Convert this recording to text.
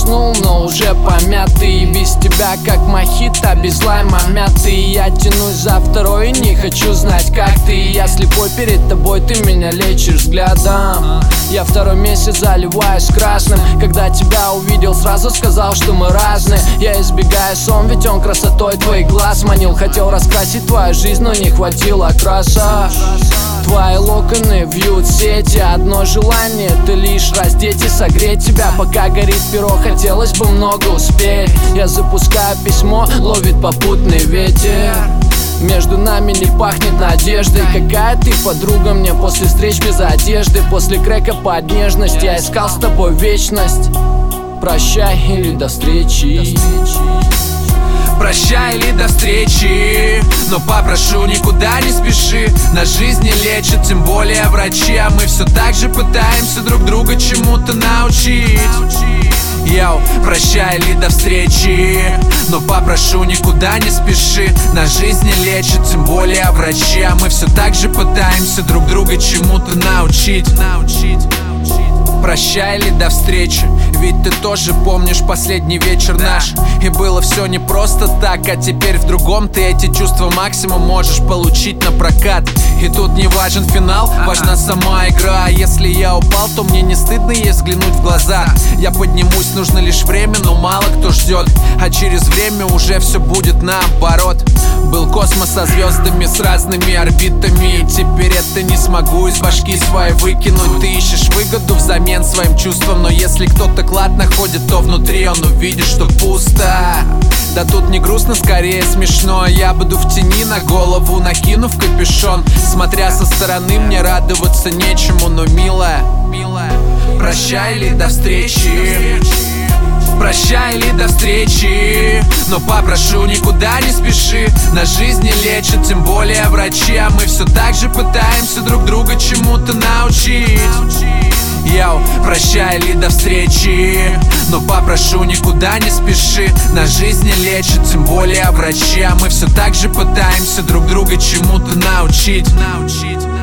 уснул, но уже помятый. И без тебя как мохито, без лайма мятый. Я тянусь за второй и не хочу знать, как ты. Я слепой перед тобой, ты меня лечишь взглядом. Я второй месяц заливаюсь красным. Когда тебя увидел, сразу сказал, что мы разные. Я избегаю сон, ведь он красотой твоих глаз манил. Хотел раскрасить твою жизнь, но не хватило краса. Твои локоны вьют сети. Одно желание, это лишь раздеть и согреть тебя. Пока горит перо, хотелось бы много успеть. Я запускаю письмо, ловит попутный ветер. Между нами не пахнет надеждой. Какая ты подруга мне после встреч без одежды. После крека под нежность я искал с тобой вечность. Прощай или до встречи. Прощай или до встречи, но попрошу, никуда не спеши. Нас жизнь не лечит, тем более врачи. А мы все так же пытаемся друг друга чему-то научить. Йоу, прощай или до встречи, но попрошу, никуда не спеши. Нас жизнь не лечит, тем более врачи. А мы все так же пытаемся друг друга чему-то научить. Прощай или до встречи, ведь ты тоже помнишь последний вечер наш. И было все не просто так, а теперь в другом ты эти чувства максимум можешь получить на прокат. И тут не важен финал, важна сама игра. Если я упал, то мне не стыдно ей взглянуть в глаза. Я поднимусь, нужно лишь время, но мало кто ждет. А через время уже все будет наоборот. Был космос со звездами, с разными орбитами. И теперь это не смогу из башки своей выкинуть. Ты ищешь выгоду взамен своим чувствам, но если кто-то клад находит, то внутри он увидит, что пусто. Да тут не грустно, скорее смешно. Я буду в тени, на голову накинув капюшон. Смотря со стороны, мне радоваться нечему, но милая, прощай или до встречи. Прощай или до встречи, но попрошу, никуда не спеши. Нас жизнь не лечит, тем более врачи. А мы все так же пытаемся друг друга чему-то научить. Йоу, прощай или до встречи, но попрошу, никуда не спеши. Нас жизнь не лечит, тем более врачи. А мы все так же пытаемся друг друга чему-то научить.